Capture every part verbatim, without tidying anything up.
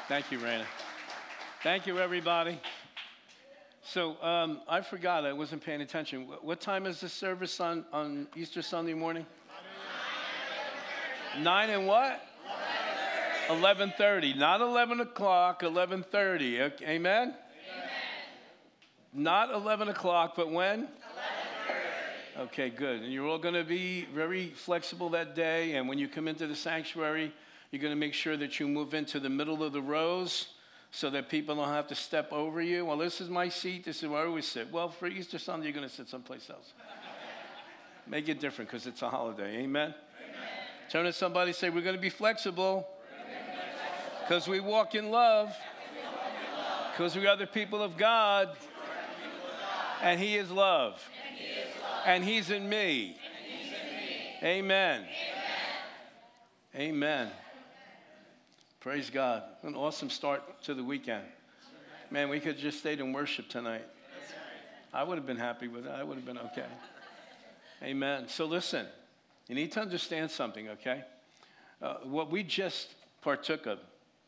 Thank you, Raina. Thank you, everybody. So um, I forgot. I wasn't paying attention. What, what time is the service on, on Easter Sunday morning? Nine and what? eleven thirty. Not eleven o'clock, eleven thirty. Okay, amen? Amen? Not eleven o'clock, but when? eleven thirty. Okay, good. And you're all going to be very flexible that day. And when you come into the sanctuary, you're going to make sure that you move into the middle of the rows so that people don't have to step over you. Well, this is my seat. This is where I always sit. Well, for Easter Sunday, you're going to sit someplace else. Make it different because it's a holiday. Amen? Amen. Turn to somebody and say, we're going to be flexible because we walk in love, because we are the people of God, and He is love, and He's in me. Amen. Amen. Praise God. An awesome start to the weekend. Man, we could have just stayed in worship tonight. I would have been happy with it. I would have been okay. Amen. So listen, you need to understand something, okay? Uh, what we just partook of,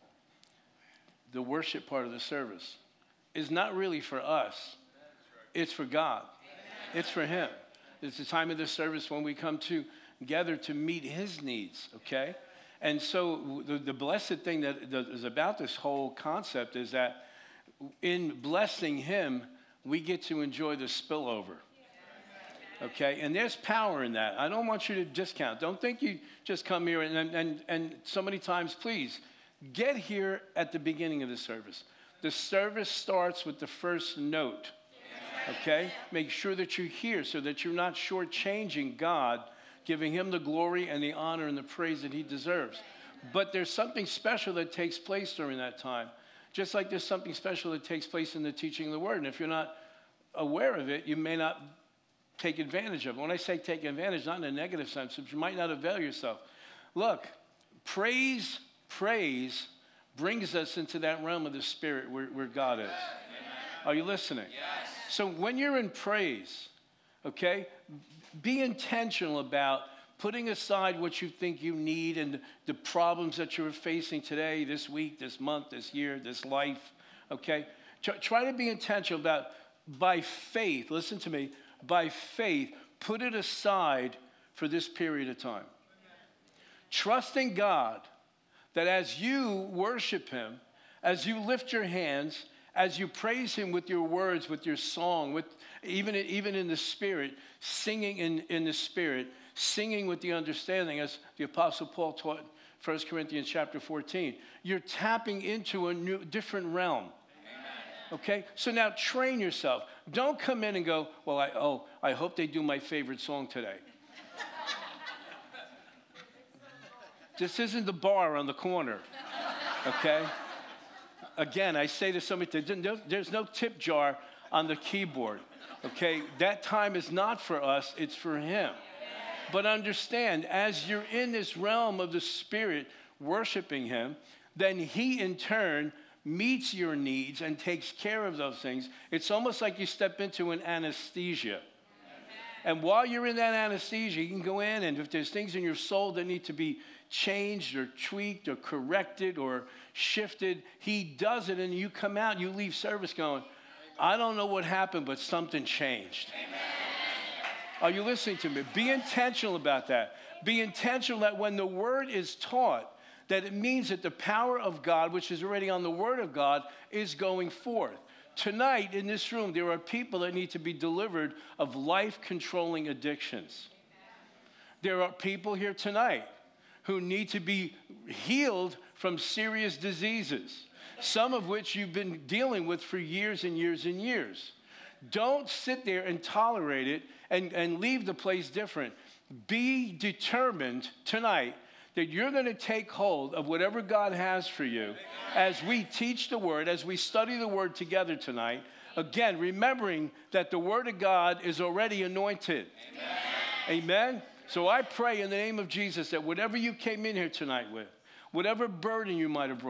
the worship part of the service, is not really for us. It's for God. It's for Him. It's the time of the service when we come together to meet His needs, okay? And so the, the blessed thing that, that is about this whole concept is that in blessing Him, we get to enjoy the spillover. Okay? And there's power in that. I don't want you to discount. Don't think you just come here and, and, and so many times, please, get here at the beginning of the service. The service starts with the first note. Okay? Make sure that you're here so that you're not shortchanging God, giving Him the glory and the honor and the praise that He deserves. But there's something special that takes place during that time. Just like there's something special that takes place in the teaching of the Word. And if you're not aware of it, you may not take advantage of it. When I say take advantage, not in a negative sense, but you might not avail yourself. Look, praise, praise brings us into that realm of the Spirit where, where God is. Are you listening? Yes. So when you're in praise, okay, be intentional about putting aside what you think you need and the problems that you're facing today, this week, this month, this year, this life, okay? Try to be intentional about, by faith, listen to me, by faith, put it aside for this period of time. Trusting God that as you worship Him, as you lift your hands, as you praise Him with your words, with your song, with even, even in the Spirit, singing in, in the Spirit, singing with the understanding, as the Apostle Paul taught First Corinthians chapter fourteen, you're tapping into a new, different realm. Okay? So now train yourself. Don't come in and go, well, I, oh, I hope they do my favorite song today. This isn't the bar on the corner. Okay? Again, I say to somebody, there's no tip jar on the keyboard. Okay? That time is not for us, it's for Him. But understand, as you're in this realm of the Spirit worshiping Him, then He in turn meets your needs and takes care of those things. It's almost like you step into an anesthesia. And while you're in that anesthesia, you can go in, and if there's things in your soul that need to be changed or tweaked or corrected or shifted, He does it, and you come out, you leave service going, I don't know what happened, but something changed. Amen. Are you listening to me? Be intentional about that. Be intentional that when the Word is taught, that it means that the power of God, which is already on the Word of God, is going forth. Tonight, in this room, there are people that need to be delivered of life-controlling addictions. There are people here tonight who need to be healed from serious diseases, some of which you've been dealing with for years and years and years. Don't sit there and tolerate it and, and leave the place different. Be determined tonight that you're going to take hold of whatever God has for you as we teach the Word, as we study the Word together tonight. Again, remembering that the Word of God is already anointed. Amen. Amen? So I pray in the name of Jesus that whatever you came in here tonight with, whatever burden you might have brought,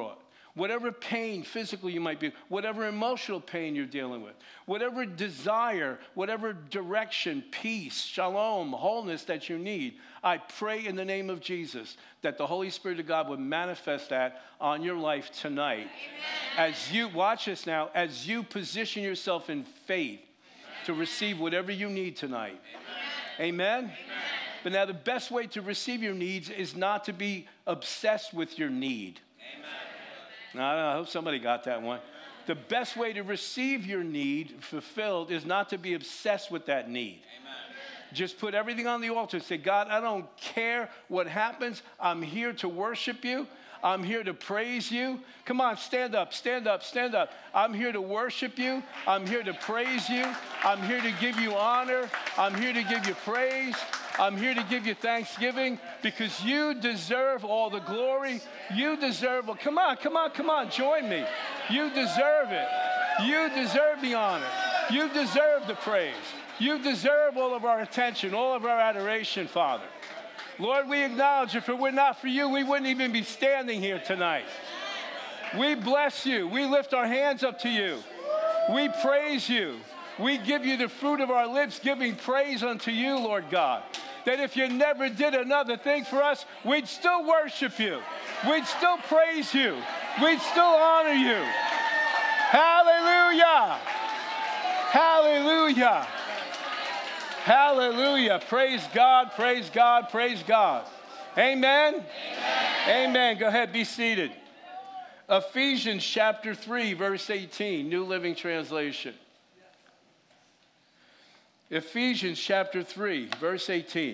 whatever pain physically you might be, whatever emotional pain you're dealing with, whatever desire, whatever direction, peace, shalom, wholeness that you need, I pray in the name of Jesus that the Holy Spirit of God would manifest that on your life tonight. Amen. As you, watch this now, as you position yourself in faith to receive whatever you need tonight. Amen? Amen? Amen. But now the best way to receive your needs is not to be obsessed with your need. Amen. Now, I, don't know, I hope somebody got that one. The best way to receive your need fulfilled is not to be obsessed with that need. Amen. Just put everything on the altar and say, God, I don't care what happens. I'm here to worship you. I'm here to praise you. Come on, stand up, stand up, stand up. I'm here to worship you. I'm here to praise you. I'm here to give you honor. I'm here to give you praise. I'm here to give you thanksgiving because you deserve all the glory. You deserve, well, come on, come on, come on, join me. You deserve it. You deserve the honor. You deserve the praise. You deserve all of our attention, all of our adoration, Father. Lord, we acknowledge if it were not for you, we wouldn't even be standing here tonight. We bless you. We lift our hands up to you. We praise you. We give you the fruit of our lips, giving praise unto you, Lord God. That if you never did another thing for us, we'd still worship you. We'd still praise you. We'd still honor you. Hallelujah. Hallelujah. Hallelujah. Praise God, praise God, praise God. Amen? Amen. Amen. Go ahead, be seated. Ephesians chapter three, verse eighteen, New Living Translation. Ephesians chapter three, verse eighteen.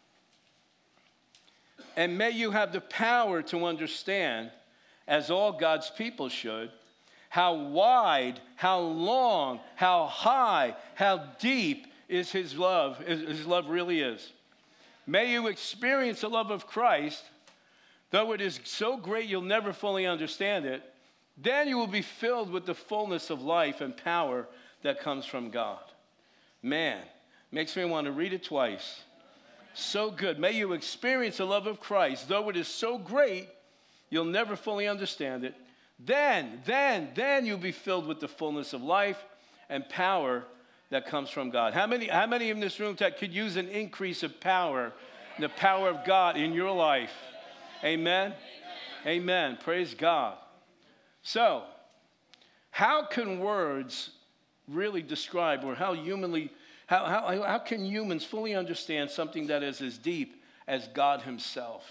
And may you have the power to understand, as all God's people should, how wide, how long, how high, how deep is his love, his love really is. May you experience the love of Christ, though it is so great you'll never fully understand it. Then you will be filled with the fullness of life and power that comes from God. Man, makes me want to read it twice. So good. May you experience the love of Christ, though it is so great you'll never fully understand it. Then, then, then you'll be filled with the fullness of life and power that comes from God. How many, how many in this room that could use an increase of power, the power of God in your life? Amen? Amen. Amen. Praise God. So, how can words really describe, or how humanly, how, how, how can humans fully understand something that is as deep as God himself?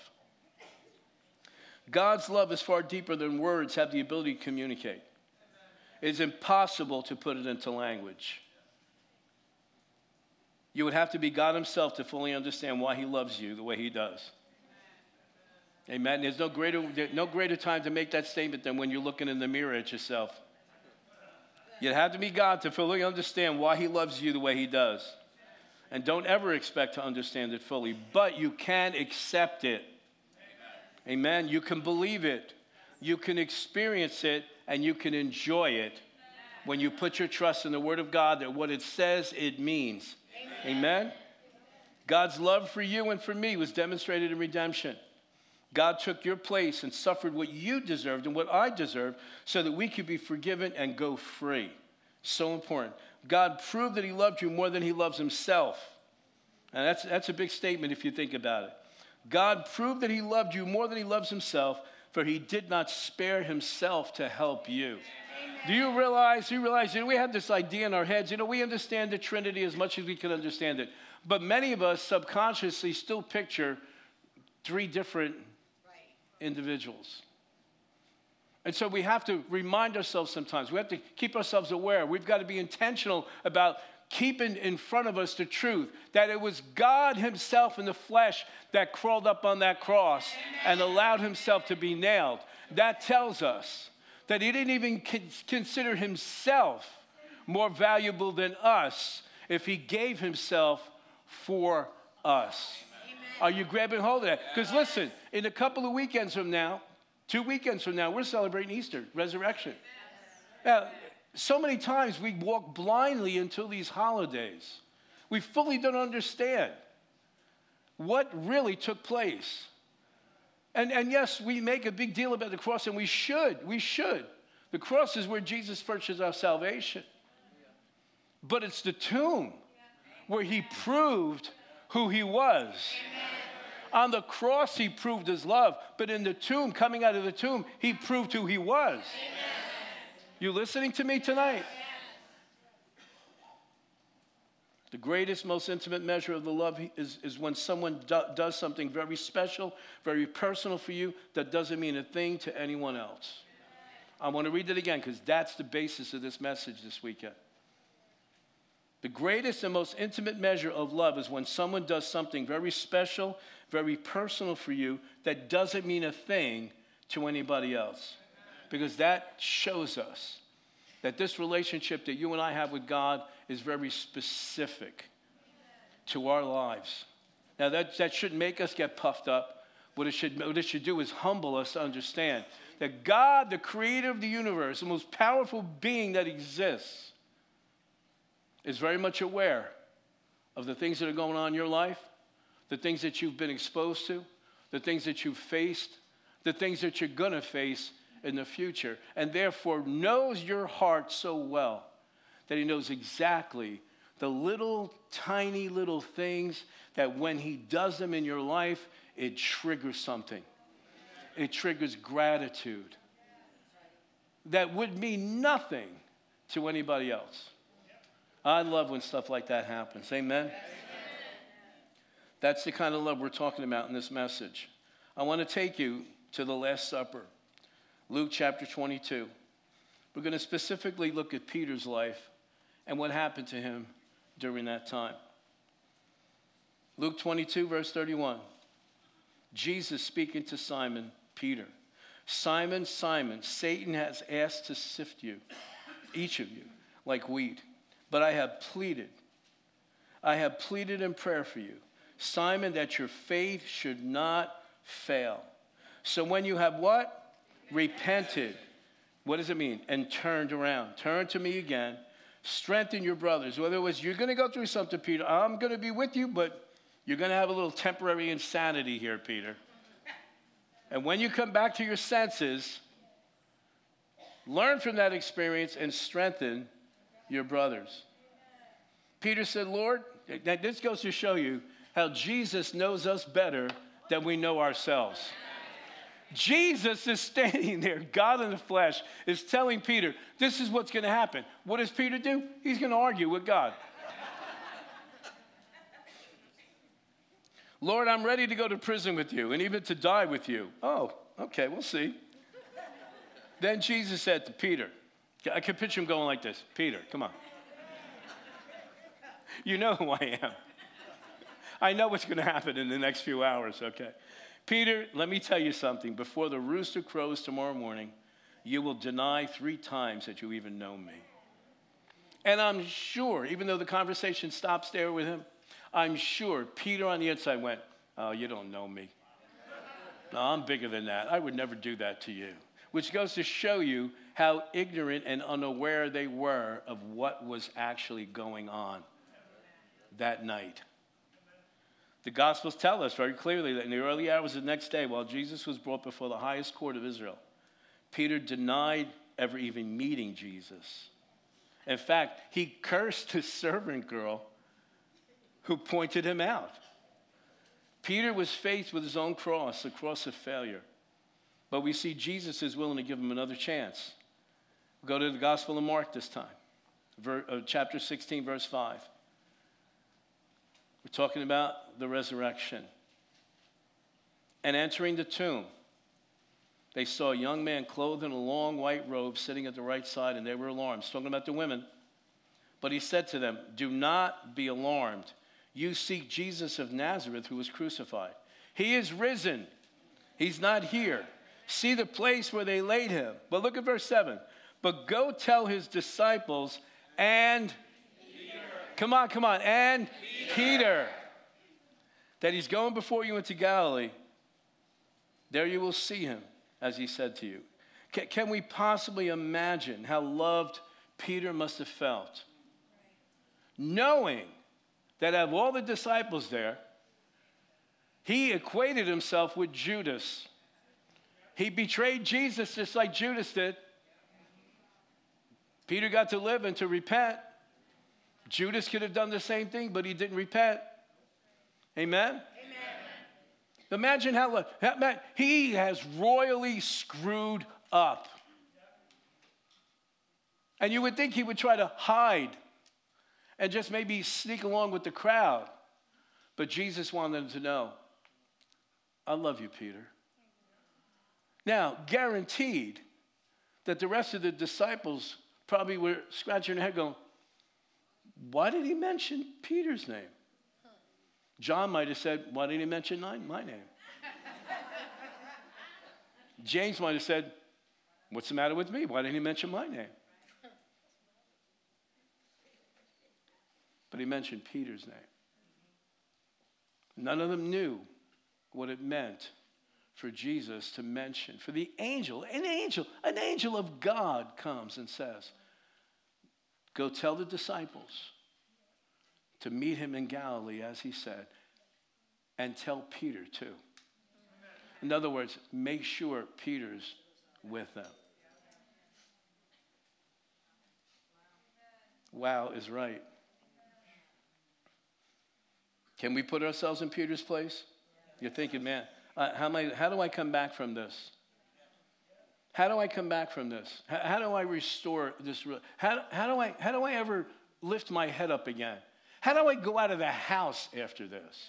God's love is far deeper than words have the ability to communicate. It's impossible to put it into language. You would have to be God himself to fully understand why he loves you the way he does. Amen. There's no greater, no greater time to make that statement than when you're looking in the mirror at yourself. You'd have to be God to fully understand why he loves you the way he does. And don't ever expect to understand it fully, but you can accept it. Amen. You can believe it. You can experience it, and you can enjoy it when you put your trust in the Word of God, that what it says, it means. Amen. Amen. God's love for you and for me was demonstrated in redemption. God took your place and suffered what you deserved and what I deserved so that we could be forgiven and go free. So important. God proved that he loved you more than he loves himself. And that's, that's a big statement if you think about it. God proved that he loved you more than he loves himself, for he did not spare himself to help you. Amen. Do you realize, do you realize, you know, we have this idea in our heads, you know, we understand the Trinity as much as we can understand it. But many of us subconsciously still picture three different individuals. And so we have to remind ourselves sometimes. We have to keep ourselves aware. We've got to be intentional about keeping in front of us the truth that it was God himself in the flesh that crawled up on that cross and allowed himself to be nailed. That tells us that he didn't even consider himself more valuable than us if he gave himself for us. Are you grabbing hold of that? Because listen, in a couple of weekends from now, two weekends from now, we're celebrating Easter, resurrection. Now, so many times we walk blindly into these holidays. We fully don't understand what really took place. And, and yes, we make a big deal about the cross, and we should. We should. The cross is where Jesus purchased our salvation. But it's the tomb where he proved who he was. On the cross, he proved his love. But in the tomb, coming out of the tomb, he proved who he was. You listening to me tonight? The greatest, most intimate measure of the love is, is when someone do, does something very special, very personal for you that doesn't mean a thing to anyone else. I want to read it again because that's the basis of this message this weekend. The greatest and most intimate measure of love is when someone does something very special, very personal for you that doesn't mean a thing to anybody else. Because that shows us that this relationship that you and I have with God is very specific to our lives. Now, that, that shouldn't make us get puffed up. What it, should, what it should do is humble us to understand that God, the creator of the universe, the most powerful being that exists, is very much aware of the things that are going on in your life, the things that you've been exposed to, the things that you've faced, the things that you're going to face in the future, and therefore knows your heart so well that he knows exactly the little tiny little things that when he does them in your life, it triggers something. It triggers gratitude that would mean nothing to anybody else. I love when stuff like that happens. Amen? That's the kind of love we're talking about in this message. I want to take you to the Last Supper. Luke chapter twenty-two. We're going to specifically look at Peter's life and what happened to him during that time. Luke twenty-two, verse thirty-one. Jesus speaking to Simon Peter. Simon, Simon, Satan has asked to sift you, each of you, like wheat. But I have pleaded, I have pleaded in prayer for you, Simon, that your faith should not fail. So when you have what? Repented. What does it mean? And turned around. Turn to me again. Strengthen your brothers. In other words, you're going to go through something, Peter. I'm going to be with you, but you're going to have a little temporary insanity here, Peter. And when you come back to your senses, learn from that experience and strengthen your brothers. Peter said, Lord, this goes to show you how Jesus knows us better than we know ourselves. Jesus is standing there, God in the flesh, is telling Peter, this is what's going to happen. What does Peter do? He's going to argue with God. Lord, I'm ready to go to prison with you and even to die with you. Oh, okay, we'll see. Then Jesus said to Peter, I can picture him going like this. Peter, come on. You know who I am. I know what's going to happen in the next few hours, okay? Peter, let me tell you something. Before the rooster crows tomorrow morning, you will deny three times that you even know me. And I'm sure, even though the conversation stops there with him, I'm sure Peter on the inside went, oh, you don't know me. No, I'm bigger than that. I would never do that to you. Which goes to show you how ignorant and unaware they were of what was actually going on that night. The Gospels tell us very clearly that in the early hours of the next day, while Jesus was brought before the highest court of Israel, Peter denied ever even meeting Jesus. In fact, he cursed the servant girl who pointed him out. Peter was faced with his own cross, the cross of failure. But we see Jesus is willing to give him another chance. Go to the Gospel of Mark this time, ver, uh, chapter sixteen, verse five. We're talking about the resurrection. And entering the tomb, they saw a young man clothed in a long white robe sitting at the right side, and they were alarmed. He's talking about the women. But he said to them, do not be alarmed. You seek Jesus of Nazareth who was crucified. He is risen. He's not here. See the place where they laid him. But look at verse seven. But go tell his disciples and Peter. Come on, come on. And Peter. Peter. That he's going before you into Galilee. There you will see him, as he said to you. Can, can we possibly imagine how loved Peter must have felt? Knowing that out of all the disciples there, he equated himself with Judas. He betrayed Jesus just like Judas did. Peter got to live and to repent. Judas could have done the same thing, but he didn't repent. Amen? Amen. Imagine how, he has royally screwed up. And you would think he would try to hide and just maybe sneak along with the crowd. But Jesus wanted him to know, I love you, Peter. Now, guaranteed that the rest of the disciples probably were scratching their head going, why did he mention Peter's name? John might have said, why didn't he mention my, my name? James might have said, what's the matter with me? Why didn't he mention my name? But he mentioned Peter's name. None of them knew what it meant for Jesus to mention, for the angel, an angel, an angel of God comes and says, go tell the disciples to meet him in Galilee, as he said, and tell Peter too. In other words, make sure Peter's with them. Wow is right. Can we put ourselves in Peter's place? You're thinking, man, uh, how, am I, how do I come back from this? How do I come back from this? How, how do I restore this? How, how, do I, how do I ever lift my head up again? How do I go out of the house after this?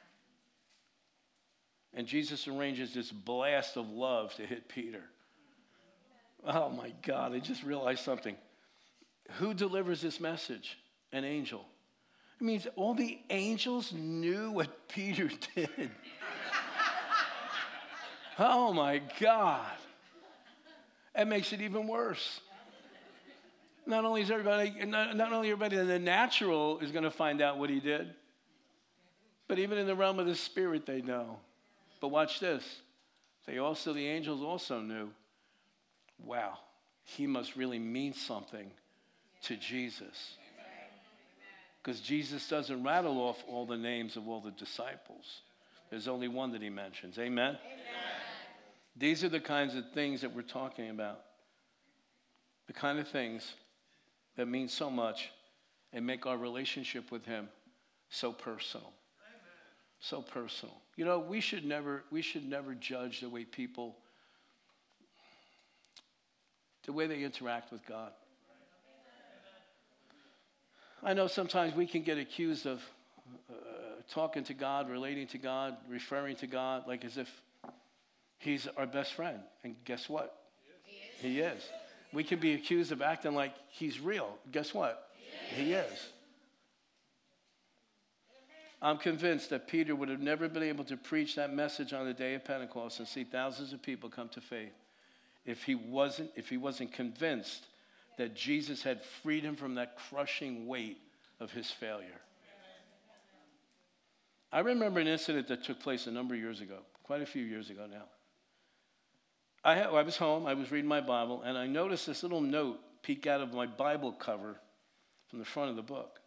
And Jesus arranges this blast of love to hit Peter. Oh my God, I just realized something. Who delivers this message? An angel. It means all the angels knew what Peter did. Oh my God. That makes it even worse. Not only is everybody, not, not only everybody in the natural is going to find out what he did, but even in the realm of the spirit they know. But watch this. They also, the angels also knew, wow, he must really mean something to Jesus. Because Jesus doesn't rattle off all the names of all the disciples. There's only one that he mentions. Amen? Amen? These are the kinds of things that we're talking about. The kind of things that mean so much and make our relationship with him so personal. Amen. So personal. You know, we should never, we should never judge the way people, the way they interact with God. I know sometimes we can get accused of uh, talking to God, relating to God, referring to God, like as if he's our best friend. And guess what? He is. He is. We can be accused of acting like he's real. Guess what? He is. He is. I'm convinced that Peter would have never been able to preach that message on the day of Pentecost and see thousands of people come to faith if he wasn't, if he wasn't convinced that Jesus had freed him from that crushing weight of his failure. I remember an incident that took place a number of years ago, quite a few years ago now. I, had, I was home, I was reading my Bible, and I noticed this little note peek out of my Bible cover from the front of the book.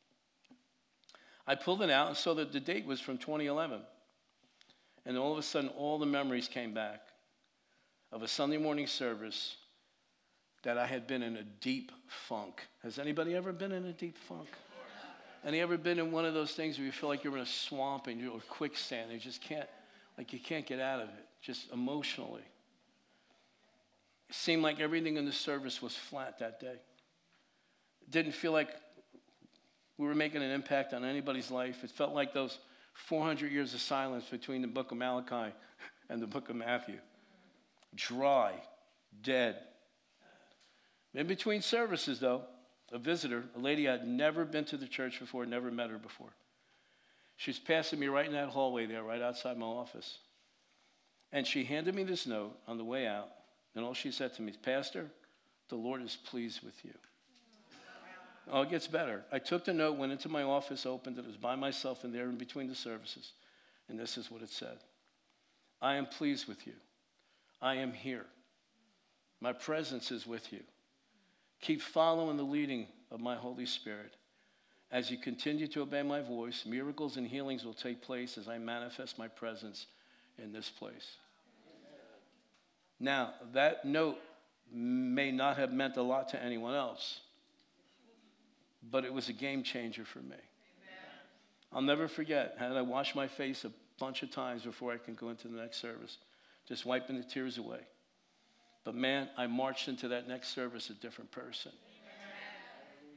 I pulled it out and saw that the date was from twenty eleven. And all of a sudden, all the memories came back of a Sunday morning service that I had been in a deep funk. Has anybody ever been in a deep funk? Any ever been in one of those things where you feel like you're in a swamp and you're quicksand and you just can't, like you can't get out of it, just emotionally? It seemed like everything in the service was flat that day. It didn't feel like we were making an impact on anybody's life. It felt like those four hundred years of silence between the book of Malachi and the book of Matthew. Dry, dead. In between services, though, a visitor, a lady I'd never been to the church before, never met her before. She was passing me right in that hallway there, right outside my office. And she handed me this note on the way out, and all she said to me is, Pastor, the Lord is pleased with you. Oh, it gets better. I took the note, went into my office, opened it. It was by myself in there in between the services. And this is what it said. I am pleased with you. I am here. My presence is with you. Keep following the leading of my Holy Spirit. As you continue to obey my voice, miracles and healings will take place as I manifest my presence in this place. Now, that note may not have meant a lot to anyone else, but it was a game changer for me. Amen. I'll never forget, I had to wash my face a bunch of times before I can go into the next service, just wiping the tears away. But man, I marched into that next service a different person. Amen.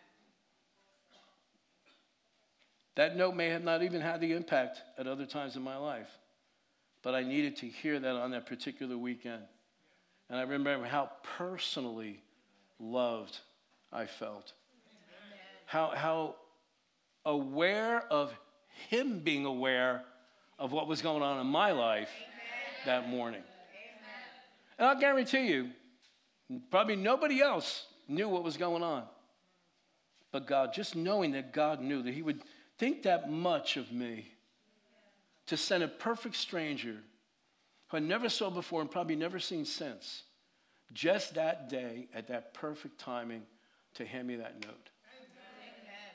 That note may have not even had the impact at other times in my life, but I needed to hear that on that particular weekend. And I remember how personally loved I felt. How, how aware of him being aware of what was going on in my life that morning. And I'll guarantee you, probably nobody else knew what was going on. But God, just knowing that God knew that he would think that much of me to send a perfect stranger who I never saw before and probably never seen since, just that day at that perfect timing to hand me that note. Amen.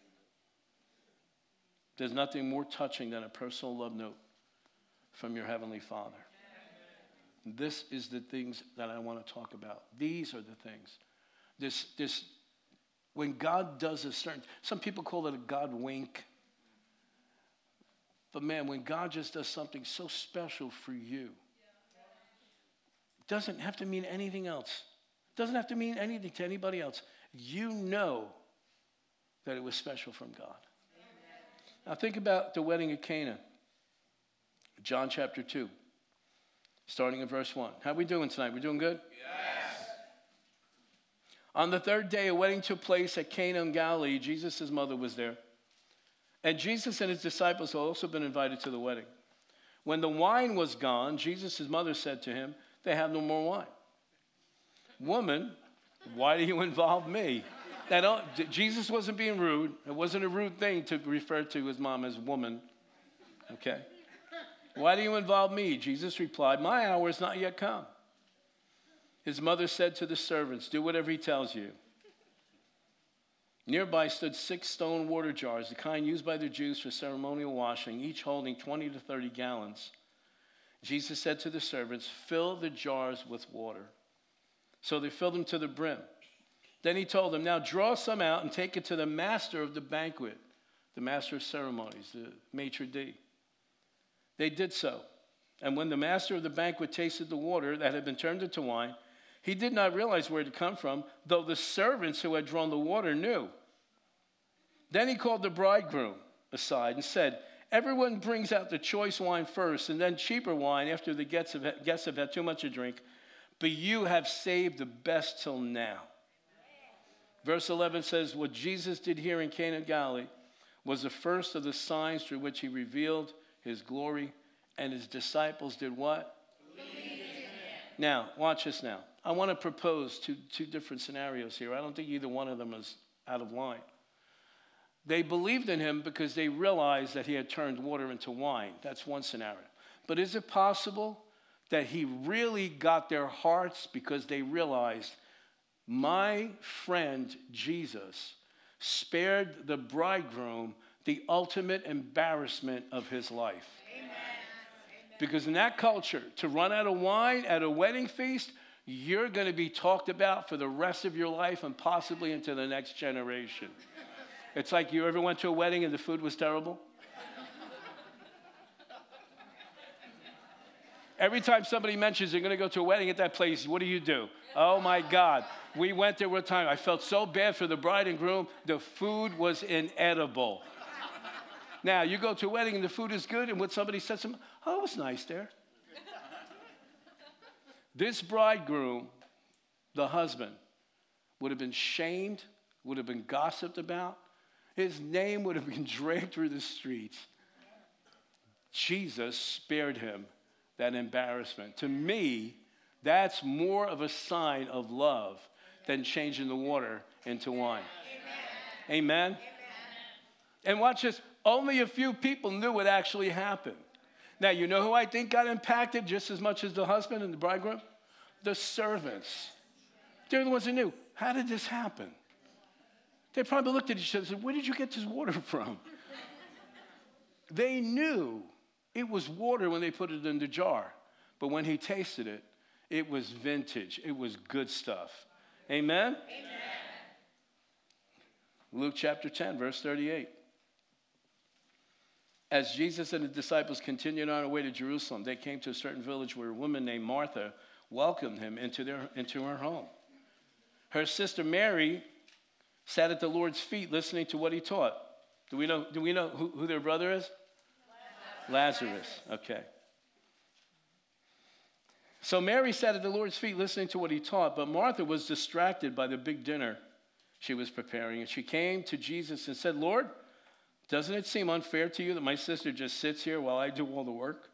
There's nothing more touching than a personal love note from your Heavenly Father. Amen. This is the things that I want to talk about. These are the things. This, this, when God does a certain, some people call it a God wink. But man, when God just does something so special for you, it doesn't have to mean anything else. It doesn't have to mean anything to anybody else. You know that it was special from God. Amen. Now think about the wedding at Cana. John chapter two, starting in verse one. How are we doing tonight? We doing good? Yes. On the third day, a wedding took place at Cana in Galilee. Jesus' mother was there. And Jesus and his disciples had also been invited to the wedding. When the wine was gone, Jesus' mother said to him, "They have no more wine." "Woman, why do you involve me?" Now, Jesus wasn't being rude. It wasn't a rude thing to refer to his mom as woman. Okay? "Why do you involve me?" Jesus replied, "My hour has not yet come." His mother said to the servants, "Do whatever he tells you." Nearby stood six stone water jars, the kind used by the Jews for ceremonial washing, each holding twenty to thirty gallons. Jesus said to the servants, "Fill the jars with water." So they filled them to the brim. Then he told them, "Now draw some out and take it to the master of the banquet," the master of ceremonies, the maitre d'. They did so. And when the master of the banquet tasted the water that had been turned into wine, he did not realize where it had come from, though the servants who had drawn the water knew. Then he called the bridegroom aside and said, "Everyone brings out the choice wine first, and then cheaper wine after the guests have, guests have had too much to drink. But you have saved the best till now." Verse eleven says, what Jesus did here in Cana of Galilee was the first of the signs through which he revealed his glory, and his disciples did what? Believed in him. Now, watch this now. I want to propose two, two different scenarios here. I don't think either one of them is out of line. They believed in him because they realized that he had turned water into wine. That's one scenario. But is it possible that he really got their hearts because they realized my friend Jesus spared the bridegroom the ultimate embarrassment of his life? Amen. Because in that culture, to run out of wine at a wedding feast, you're going to be talked about for the rest of your life and possibly into the next generation. It's like, you ever went to a wedding and the food was terrible? Every time somebody mentions they're going to go to a wedding at that place, what do you do? Oh my God. We went there one time. I felt so bad for the bride and groom. The food was inedible. Now, you go to a wedding and the food is good, and what somebody says to them, "Oh, it was nice there." This bridegroom, the husband, would have been shamed, would have been gossiped about. His name would have been dragged through the streets. Jesus spared him that embarrassment. To me, that's more of a sign of love than changing the water into wine. Amen? Amen? Amen. And watch this. Only a few people knew what actually happened. Now, you know who I think got impacted just as much as the husband and the bridegroom? The servants. They're the ones who knew. How did this happen? They probably looked at each other and said, "Where did you get this water from?" They knew it was water when they put it in the jar. But when he tasted it, It was vintage. It was good stuff. Amen? Amen. Luke chapter ten, verse thirty-eight. As Jesus and the disciples continued on their way to Jerusalem, they came to a certain village where a woman named Martha welcomed him into, their, into her home. Her sister Mary sat at the Lord's feet listening to what he taught. Do we know, do we know who, who their brother is? Lazarus. Lazarus. Okay. So Mary sat at the Lord's feet listening to what he taught, but Martha was distracted by the big dinner she was preparing. And she came to Jesus and said, Lord, doesn't it seem unfair to you that my sister just sits here while I do all the work?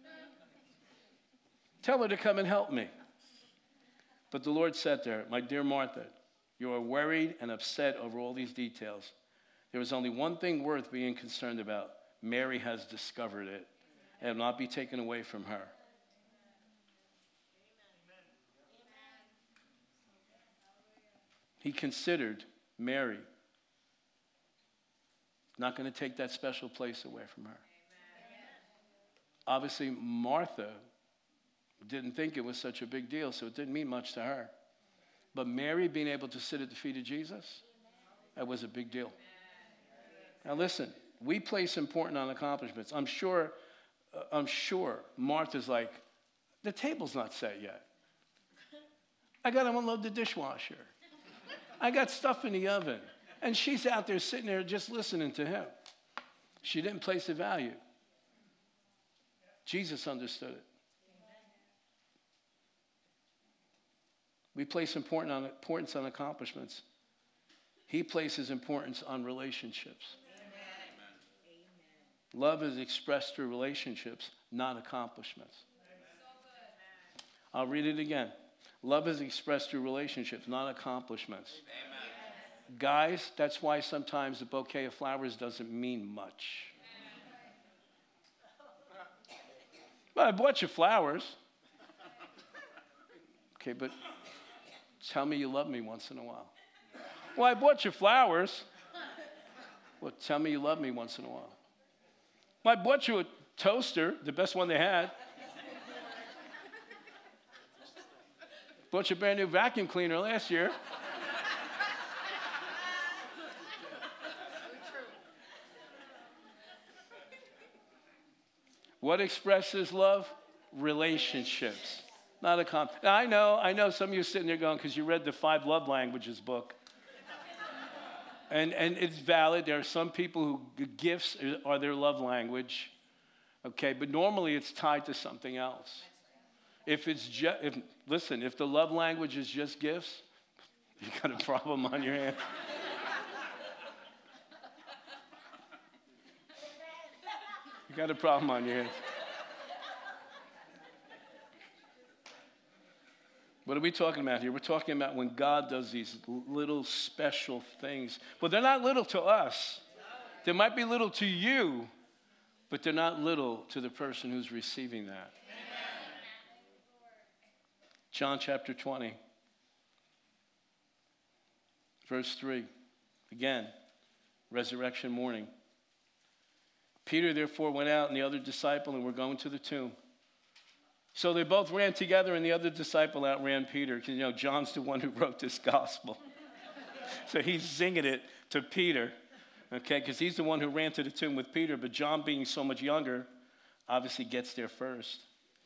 Tell her to come and help me. But the Lord said to her, my dear Martha, you are worried and upset over all these details. There is only one thing worth being concerned about. Mary has discovered it, and it will not be taken away from her. He considered Mary not going to take that special place away from her. Amen. Obviously, Martha didn't think it was such a big deal, so it didn't mean much to her. But Mary being able to sit at the feet of Jesus, that was a big deal. Now listen, we place important on accomplishments. I'm sure, uh, I'm sure Martha's like, the table's not set yet. I got to unload the dishwasher. I got stuff in the oven. And she's out there sitting there just listening to him. She didn't place a value. Jesus understood it. We place important on, importance on accomplishments. He places importance on relationships. Amen. Love is expressed through relationships, not accomplishments. Amen. I'll read it again. Love is expressed through relationships, not accomplishments. Amen. Guys, that's why sometimes a bouquet of flowers doesn't mean much. Well, I bought you flowers. Okay, but tell me you love me once in a while. Well, I bought you flowers. Well, tell me you love me once in a while. Well, I bought you a toaster, the best one they had. Bought you a brand new vacuum cleaner last year. What expresses love? Relationships, not a comp. Now, I know, I know some of you sitting there going, because you read the Five Love Languages book. and, and it's valid. There are some people who gifts are their love language. Okay, but normally it's tied to something else. If it's just, if, listen, if the love language is just gifts, you got a problem on your hands. You got a problem on your hands. What are we talking about here? We're talking about when God does these little special things. Well, they're not little to us. They might be little to you, but they're not little to the person who's receiving that. John chapter twenty, verse three. Again, resurrection morning. Peter therefore went out and the other disciple and were going to the tomb. So they both ran together and the other disciple outran Peter. Because, you know, John's the one who wrote this gospel. So he's singing it to Peter, okay, because he's the one who ran to the tomb with Peter. But John, being so much younger, obviously gets there first.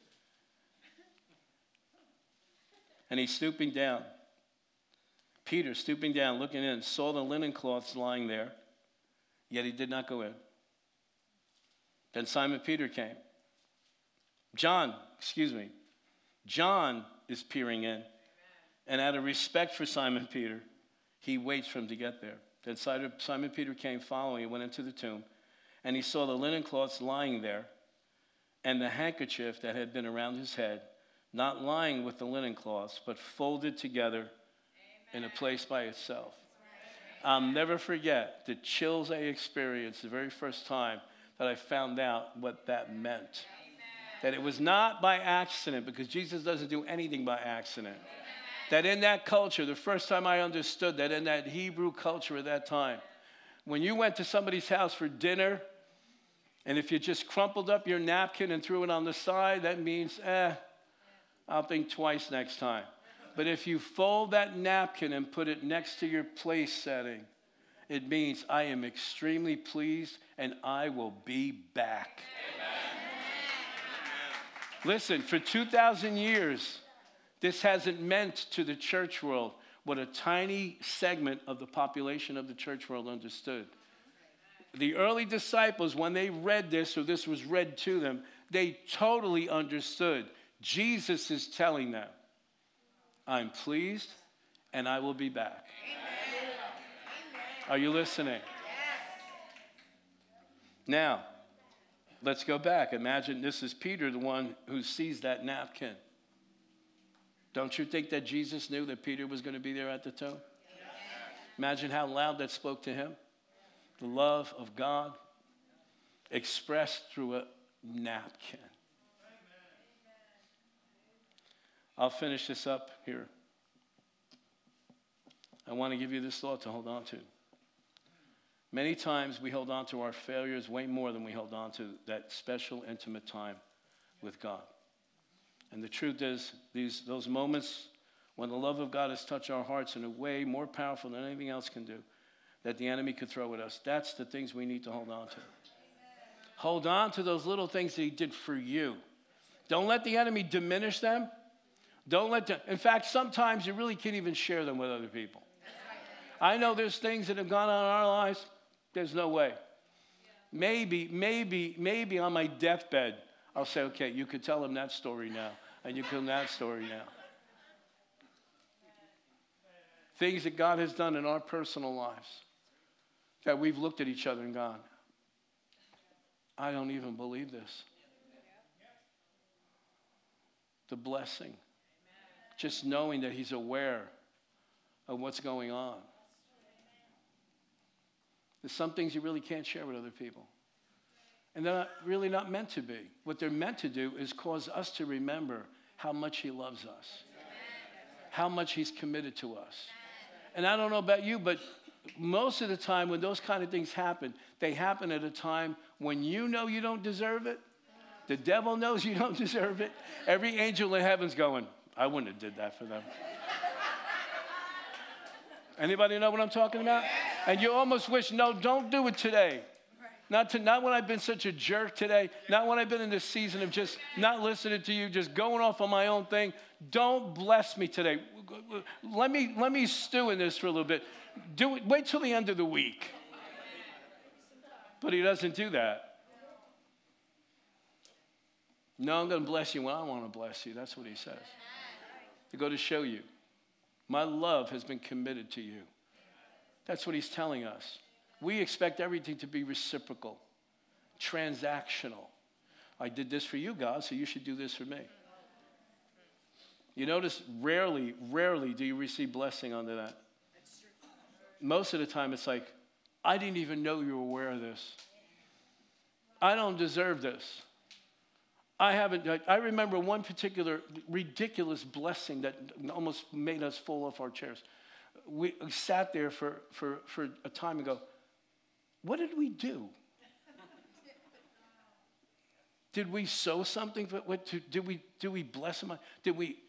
And he's stooping down. Peter, stooping down, looking in, saw the linen cloths lying there, yet he did not go in. Then Simon Peter came. John, excuse me, John is peering in. And out of respect for Simon Peter, he waits for him to get there. Then Simon Peter came following and went into the tomb. And he saw the linen cloths lying there and the handkerchief that had been around his head, not lying with the linen cloths, but folded together in a place by itself. I'll never forget the chills I experienced the very first time that I found out what that meant. Amen. That it was not by accident, because Jesus doesn't do anything by accident. Amen. That in that culture, the first time I understood that in that Hebrew culture at that time, when you went to somebody's house for dinner, and if you just crumpled up your napkin and threw it on the side, that means, eh, I'll think twice next time. But if you fold that napkin and put it next to your place setting, it means I am extremely pleased and I will be back. Amen. Listen, for two thousand years, this hasn't meant to the church world what a tiny segment of the population of the church world understood. The early disciples, when they read this, or this was read to them, they totally understood. Jesus is telling them, I'm pleased and I will be back. Amen. Are you listening? Yes. Now, let's go back. Imagine this is Peter, the one who sees that napkin. Don't you think that Jesus knew that Peter was going to be there at the tomb? Yes. Imagine how loud that spoke to him. The love of God expressed through a napkin. I'll finish this up here. I want to give you this thought to hold on to. Many times we hold on to our failures way more than we hold on to that special, intimate time with God. And the truth is, these those moments when the love of God has touched our hearts in a way more powerful than anything else can do, that the enemy could throw at us, that's the things we need to hold on to. Amen. Hold on to those little things that he did for you. Don't let the enemy diminish them. Don't let them. In fact, sometimes you really can't even share them with other people. I know there's things that have gone on in our lives. There's no way. Maybe, maybe, maybe on my deathbed, I'll say, okay, you could tell him that story now, and you tell him that story now. Things that God has done in our personal lives that we've looked at each other and gone, I don't even believe this. The blessing. Just knowing that he's aware of what's going on. There's some things you really can't share with other people. And they're not, really not meant to be. What they're meant to do is cause us to remember how much he loves us. How much he's committed to us. And I don't know about you, but most of the time when those kind of things happen, they happen at a time when you know you don't deserve it. The devil knows you don't deserve it. Every angel in heaven's going, I wouldn't have did that for them. Anybody know what I'm talking about? And you almost wish, no, don't do it today. Not, to, not when I've been such a jerk today. Not when I've been in this season of just not listening to you, just going off on my own thing. Don't bless me today. Let me, let me stew in this for a little bit. Do it, wait till the end of the week. But he doesn't do that. No, I'm going to bless you when I want to bless you. That's what he says. To go to show you. My love has been committed to you. That's what he's telling us. We expect everything to be reciprocal, transactional. I did this for you, God, so you should do this for me. You notice rarely, rarely do you receive blessing under that. Most of the time it's like, I didn't even know you were aware of this. I don't deserve this. I haven't, I remember one particular ridiculous blessing that almost made us fall off our chairs. We sat there for, for, for a time and go, what did we do? Did we sow something? For, what, to, did, we, did we bless him? Did we?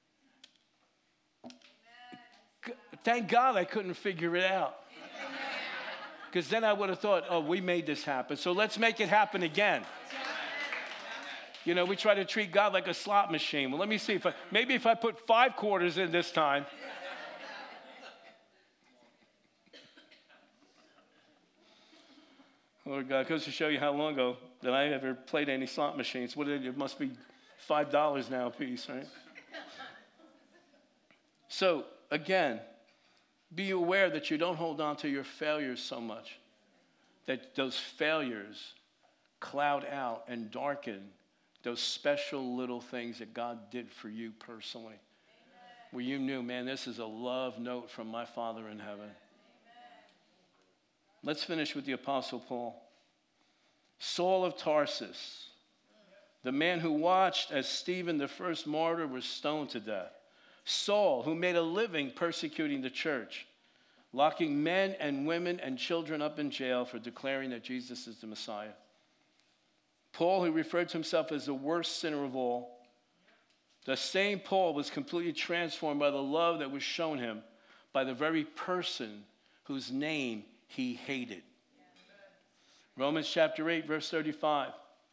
Thank God I couldn't figure it out. Because then I would have thought, oh, we made this happen, so let's make it happen again. You know, we try to treat God like a slot machine. Well, let me see if I, maybe if I put five quarters in this time. Lord God, goes to show you how long ago that I ever played any slot machines. What it, it must be five dollars now a piece, right? So, again, be aware that you don't hold on to your failures so much, that those failures cloud out and darken those special little things that God did for you personally. Amen. Where you knew, man, this is a love note from my Father in heaven. Amen. Let's finish with the Apostle Paul. Saul of Tarsus, the man who watched as Stephen, the first martyr, was stoned to death. Saul, who made a living persecuting the church, locking men and women and children up in jail for declaring that Jesus is the Messiah. Paul, who referred to himself as the worst sinner of all, The same Paul was completely transformed by the love that was shown him by the very person whose name he hated. Romans chapter eight, verse thirty-five.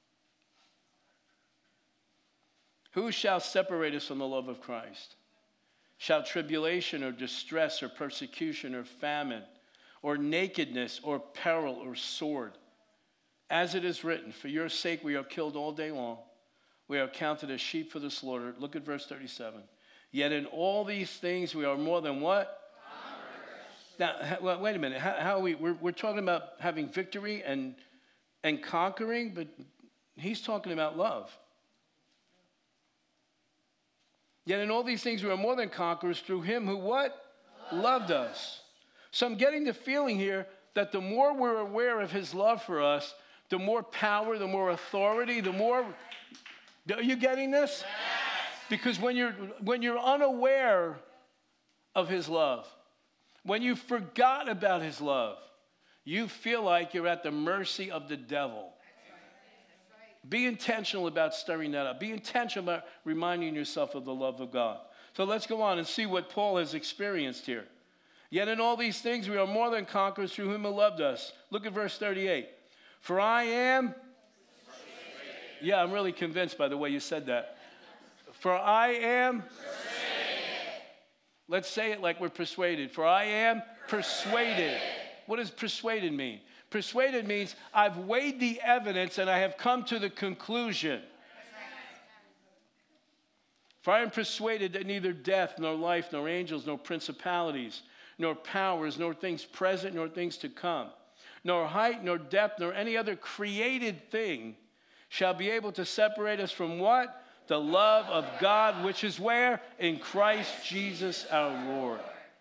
Who shall separate us from the love of Christ? Shall tribulation or distress or persecution or famine or nakedness or peril or sword? As it is written, for your sake we are killed all day long. We are counted as sheep for the slaughter. Look at verse thirty-seven. Yet in all these things we are more than what? Now, well, wait a minute. How, how are we? We're, we're talking about having victory and, and conquering, but he's talking about love. Yet in all these things we are more than conquerors through him who what? Love. Loved us. So I'm getting the feeling here that the more we're aware of his love for us, the more power, the more authority, the more... Are you getting this? Yes. Because when you're, when you're unaware of his love, when you forgot about his love, you feel like you're at the mercy of the devil. Be intentional about stirring that up. Be intentional about reminding yourself of the love of God. So let's go on and see what Paul has experienced here. Yet in all these things we are more than conquerors through him who loved us. Look at verse thirty-eight. For I am... Yeah, I'm really convinced by the way you said that. For I am... Let's say it like we're persuaded. For I am persuaded. What does persuaded mean? Persuaded means I've weighed the evidence and I have come to the conclusion. For I am persuaded that neither death, nor life, nor angels, nor principalities, nor powers, nor things present, nor things to come, nor height, nor depth, nor any other created thing shall be able to separate us from what? The love of God, which is where? In Christ Jesus our Lord.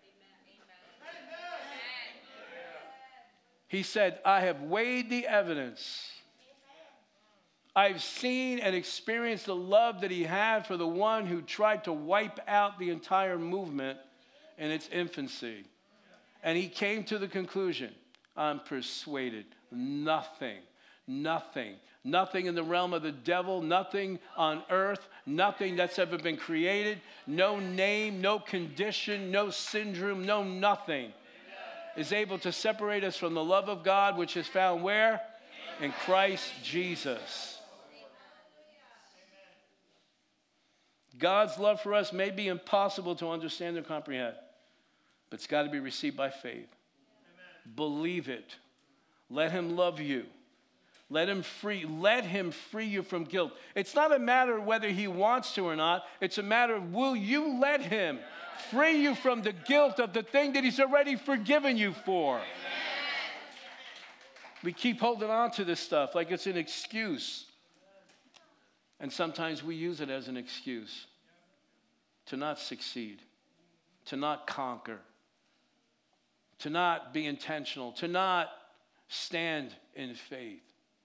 He said, I have weighed the evidence. I've seen and experienced the love that he had for the one who tried to wipe out the entire movement in its infancy. And he came to the conclusion, I'm persuaded. Nothing, nothing, nothing in the realm of the devil, nothing on earth, nothing that's ever been created, no name, no condition, no syndrome, no nothing is able to separate us from the love of God, which is found where? In Christ Jesus. God's love for us may be impossible to understand or comprehend, but it's got to be received by faith. Amen. Believe it. Let him love you. Let him free, let him free you from guilt. It's not a matter of whether he wants to or not. It's a matter of will you let him free you from the guilt of the thing that he's already forgiven you for. Amen. We keep holding on to this stuff like it's an excuse. And sometimes we use it as an excuse to not succeed, to not conquer, to not be intentional, to not stand in faith.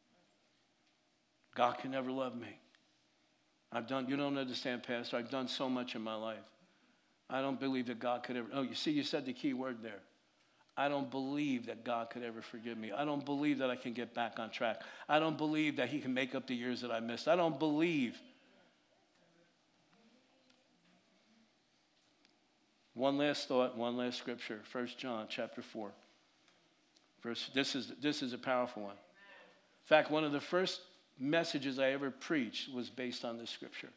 God can never love me. I've done, you don't understand, Pastor, I've done so much in my life. I don't believe that God could ever, oh, you see, you said the key word there. I don't believe that God could ever forgive me. I don't believe that I can get back on track. I don't believe that he can make up the years that I missed. I don't believe. One last thought, one last scripture, First John chapter four. Verse, this is, this is a powerful one. In fact, one of the first messages I ever preached was based on this scripture.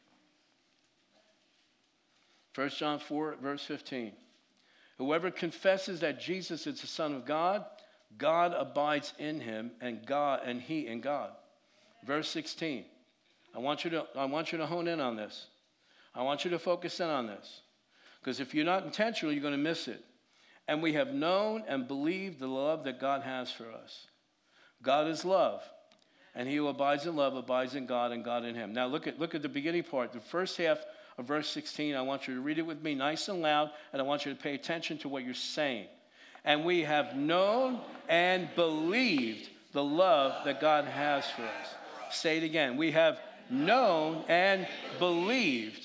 First John four, verse fifteen. Whoever confesses that Jesus is the Son of God, God abides in him, and God and he in God. Verse sixteen. I want you to, I want you to hone in on this. I want you to focus in on this. Because if you're not intentional, you're going to miss it. And we have known and believed the love that God has for us. God is love. And he who abides in love abides in God and God in him. Now look at, look at the beginning part. The first half of verse sixteen, I want you to read it with me nice and loud, and I want you to pay attention to what you're saying. And we have known and believed the love that God has for us. Say it again. We have known and believed.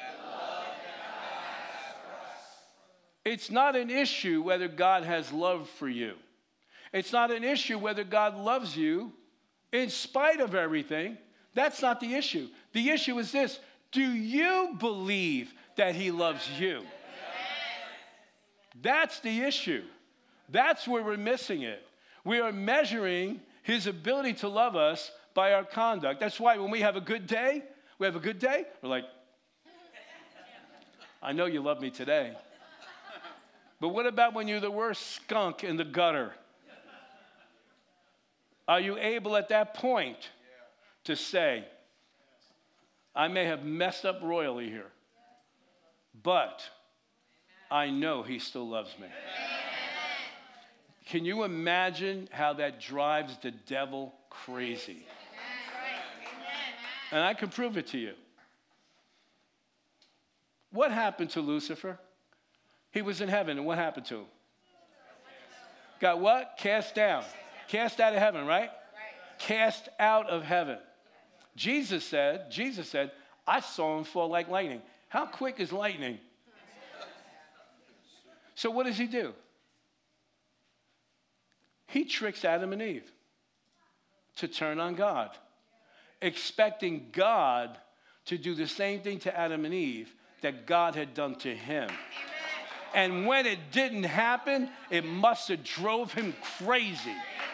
It's not an issue whether God has love for you. It's not an issue whether God loves you in spite of everything. That's not the issue. The issue is this. Do you believe that he loves you? That's the issue. That's where we're missing it. We are measuring his ability to love us by our conduct. That's why when we have a good day, we have a good day, we're like, I know you love me today. But what about when you're the worst skunk in the gutter? Are you able at that point to say, I may have messed up royally here, but I know he still loves me. Can you imagine how that drives the devil crazy? And I can prove it to you. What happened to Lucifer? He was in heaven, and what happened to him? Got what? Cast down. Cast out of heaven, right? Cast out of heaven. Jesus said, Jesus said, I saw him fall like lightning. How quick is lightning? So what does he do? He tricks Adam and Eve to turn on God, expecting God to do the same thing to Adam and Eve that God had done to him. And when it didn't happen, it must have drove him crazy.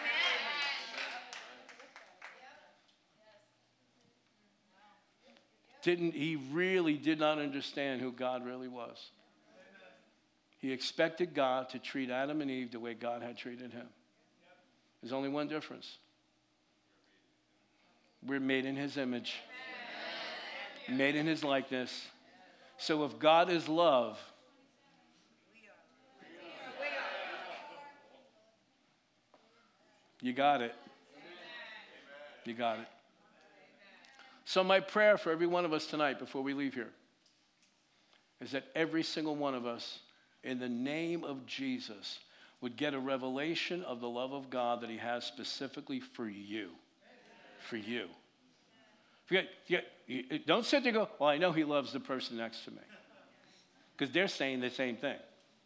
Didn't he really did not understand who God really was. He expected God to treat Adam and Eve the way God had treated him. There's only one difference. We're made in his image, made in his likeness. So if God is love, you got it. You got it. So my prayer for every one of us tonight before we leave here is that every single one of us, in the name of Jesus, would get a revelation of the love of God that he has specifically for you. For you. Forget, forget, don't sit there and go, well, I know he loves the person next to me. Because they're saying the same thing.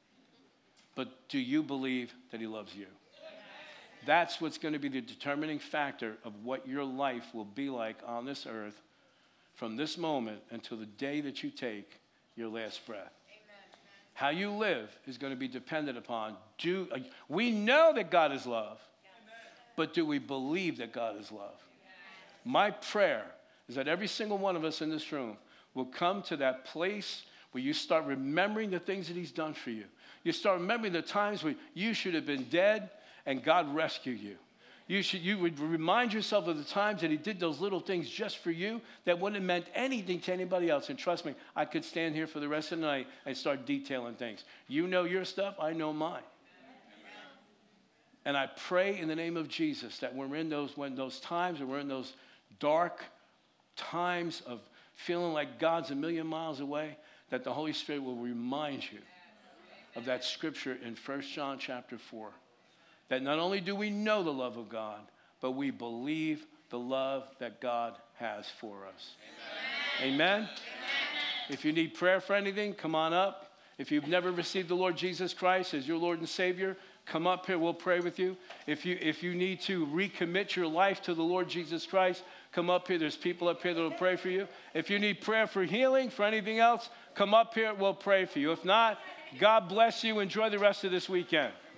But do you believe that he loves you? That's what's going to be the determining factor of what your life will be like on this earth from this moment until the day that you take your last breath. How you live is going to be dependent upon, do we know that God is love, but do we believe that God is love? My prayer is that every single one of us in this room will come to that place where you start remembering the things that he's done for you. You start remembering the times when you should have been dead and God rescued you. You should, you would remind yourself of the times that he did those little things just for you that wouldn't have meant anything to anybody else. And trust me, I could stand here for the rest of the night and start detailing things. You know your stuff, I know mine. And I pray in the name of Jesus that when we're in those, when those times, when we're in those dark times of feeling like God's a million miles away, that the Holy Spirit will remind you of that scripture in First John chapter four. That not only do we know the love of God, but we believe the love that God has for us. Amen. Amen? Amen? If you need prayer for anything, come on up. If you've never received the Lord Jesus Christ as your Lord and Savior, come up here. We'll pray with you. If you, if you need to recommit your life to the Lord Jesus Christ, come up here. There's people up here that will pray for you. If you need prayer for healing, for anything else, come up here. We'll pray for you. If not, God bless you. Enjoy the rest of this weekend.